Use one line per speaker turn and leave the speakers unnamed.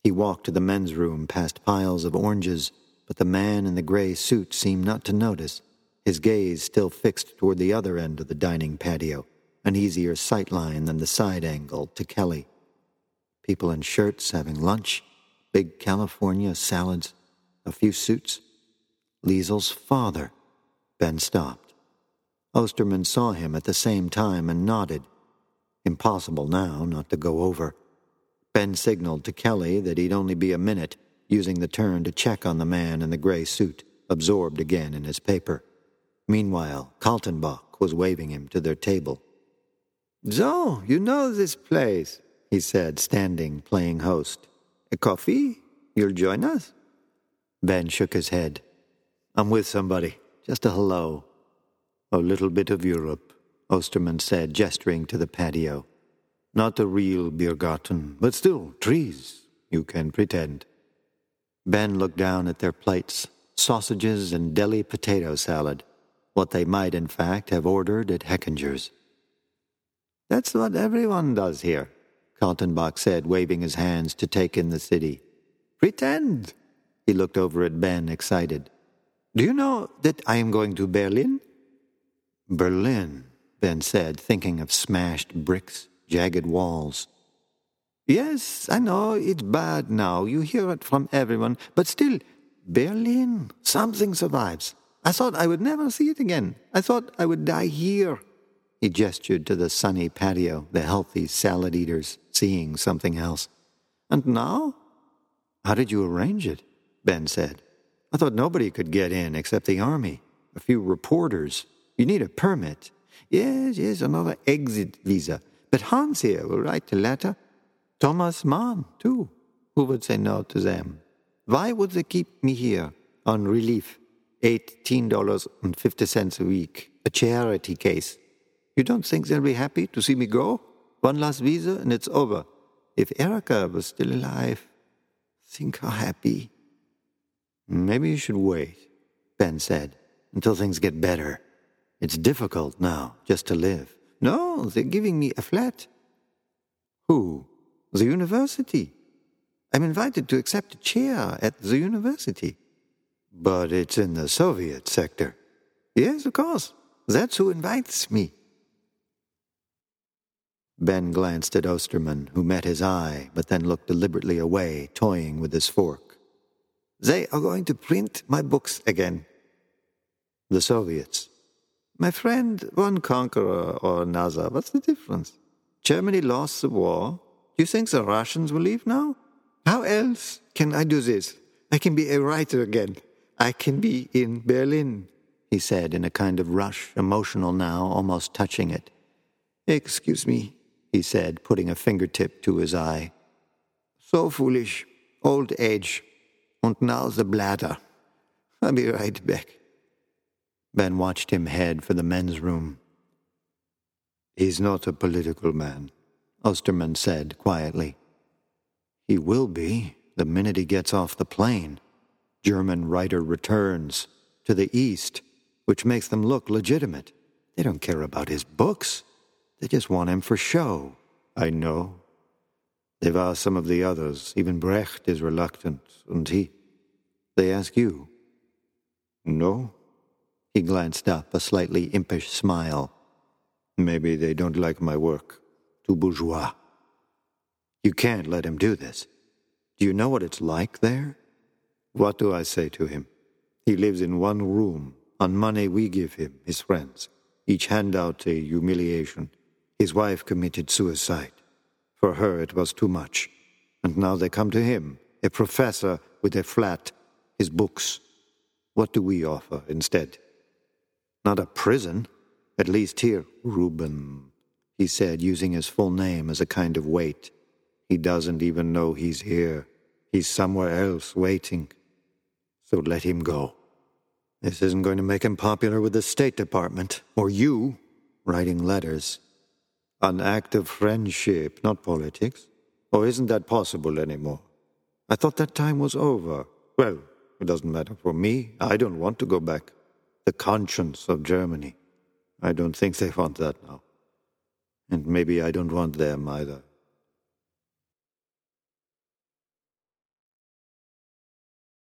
He walked to the men's room past piles of oranges, but the man in the gray suit seemed not to notice, his gaze still fixed toward the other end of the dining patio, an easier sight line than the side angle to Kelly. People in shirts having lunch, big California salads, a few suits. Liesel's father. Ben stopped. Osterman saw him at the same time and nodded. Impossible now not to go over. Ben signaled to Kelly that he'd only be a minute, using the turn to check on the man in the gray suit, absorbed again in his paper. Meanwhile, Kaltenbach was waving him to their table. "So, you know this place," he said, standing, playing host. "A coffee? You'll join us?" Ben shook his head. "I'm with somebody. Just a hello." "A little bit of Europe," Osterman said, gesturing to the patio. "Not a real Biergarten, but still, trees. You can pretend." Ben looked down at their plates, sausages and deli potato salad, what they might, in fact, have ordered at Hechinger's. "That's what everyone does here," Kaltenbach said, waving his hands to take in the city. "Pretend." He looked over at Ben, excited. "Do you know that I am going to Berlin?" "Berlin," Ben said, thinking of smashed bricks, jagged walls. "Yes, I know, it's bad now. You hear it from everyone. But still, Berlin, something survives. I thought I would never see it again. I thought I would die here." He gestured to the sunny patio, the healthy salad eaters, seeing something else. "And now?" "How did you arrange it?" Ben said. "I thought nobody could get in except the army. A few reporters. You need a permit." Yes, another exit visa. But Hans here will write a letter. Thomas Mann, too. Who would say no to them? Why would they keep me here on relief? $18.50 a week. A charity case. You don't think they'll be happy to see me go? One last visa and it's over. If Erica was still alive, think how happy. "Maybe you should wait," Ben said, "until things get better. It's difficult now, just to live." "No, they're giving me a flat." "Who?" "The university. I'm invited to accept a chair at the university." "But it's in the Soviet sector." "Yes, of course. That's who invites me." Ben glanced at Osterman, who met his eye, but then looked deliberately away, toying with his fork. "They are going to print my books again." "The Soviets." "My friend, one conqueror or another, what's the difference? Germany lost the war. Do you think the Russians will leave now? How else can I do this? I can be a writer again. I can be in Berlin," he said in a kind of rush, emotional now, almost touching it. "Excuse me," he said, putting a fingertip to his eye. "So foolish. Old age. And now the bladder. I'll be right back." Ben watched him head for the men's room. "He's not a political man," Osterman said quietly. "He will be the minute he gets off the plane. German writer returns to the East, which makes them look legitimate. They don't care about his books. They just want him for show. I know. They've asked some of the others. Even Brecht is reluctant. And they ask you?" "No." He glanced up, a slightly impish smile. "Maybe they don't like my work. Too bourgeois." "You can't let him do this. Do you know what it's like there?" "What do I say to him? He lives in one room, on money we give him, his friends. Each hand out a humiliation. His wife committed suicide. For her it was too much. And now they come to him, a professor with a flat, his books. What do we offer instead? Not a prison. At least here, Reuben," he said, using his full name as a kind of weight. "He doesn't even know he's here. He's somewhere else waiting. So let him go. This isn't going to make him popular with the State Department, or you, writing letters. An act of friendship, not politics. Or isn't that possible anymore? I thought that time was over. Well, it doesn't matter for me. I don't want to go back. The conscience of Germany. I don't think they want that now. And maybe I don't want them either."